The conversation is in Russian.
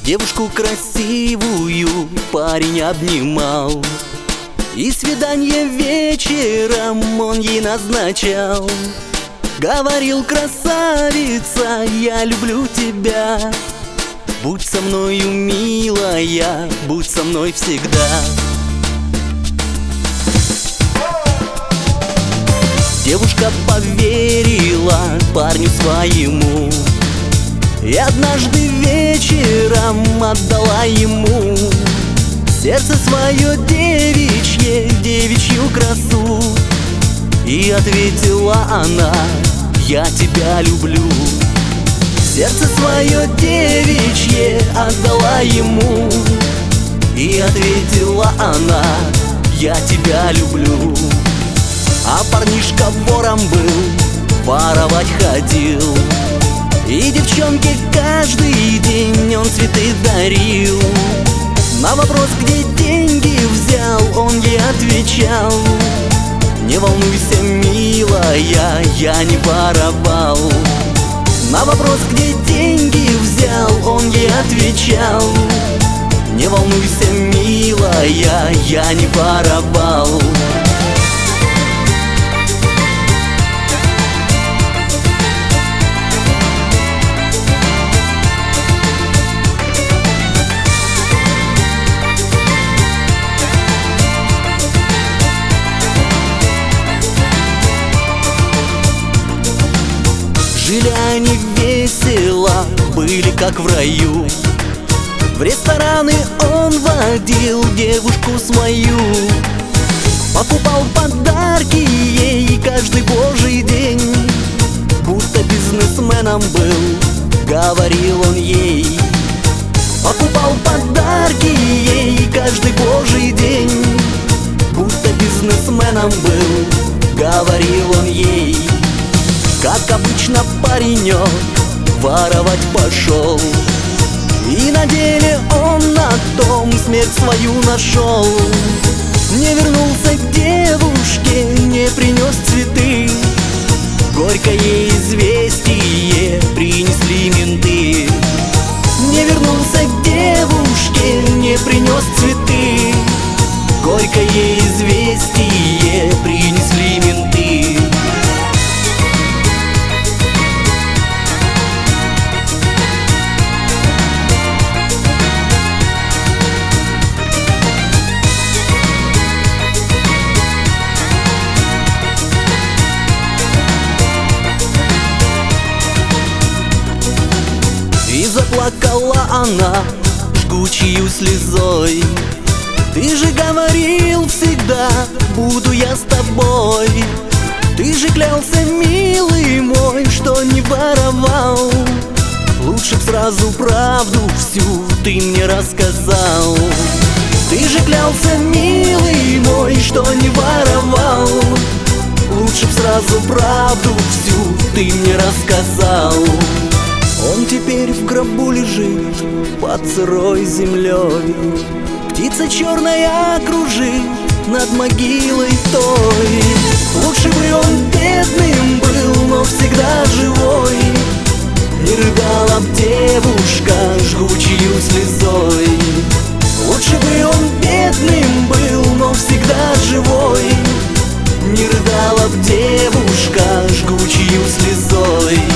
Девушку красивую парень обнимал, и свидание вечером он ей назначал. Говорил: красавица, я люблю тебя, будь со мною, милая, будь со мной всегда. Девушка поверила парню своему и однажды вечером отдала ему сердце свое девичье, девичью красу. И ответила она: я тебя люблю. Сердце свое девичье отдала ему, и ответила она: я тебя люблю. А парнишка вором был, воровать ходил, и девчонке каждый день он цветы дарил. На вопрос, где деньги взял, он ей отвечал: не волнуйся, милая, я не воровал. На вопрос, где деньги взял, он ей отвечал: не волнуйся, милая, я не воровал. Жили они весело, были как в раю. В рестораны он водил девушку свою, покупал подарки ей каждый божий день. Будто бизнесменом был, говорил он ей. Покупал подарки ей каждый божий день. Будто бизнесменом был, говорил он ей. Как обычно паренек воровать пошел, и на деле он на том смерть свою нашел. Не вернулся к девушке, не принес цветы. Горькое известие принесли менты. Не вернулся к девушке, не принес цветы. Горькое известие принесли менты. И заплакала она жгучей слезой: ты же говорил всегда, буду я с тобой. Ты же клялся, милый мой, что не воровал. Лучше б сразу правду всю ты мне рассказал. Ты же клялся, милый мой, что не воровал. Лучше б сразу правду всю ты мне рассказал. Он теперь в гробу лежит под сырой землей. Птица черная кружит над могилой той. Лучше бы он бедным был, но всегда живой. Не рыдала б девушка жгучей слезой. Лучше бы он бедным был, но всегда живой. Не рыдала б девушка жгучей слезой.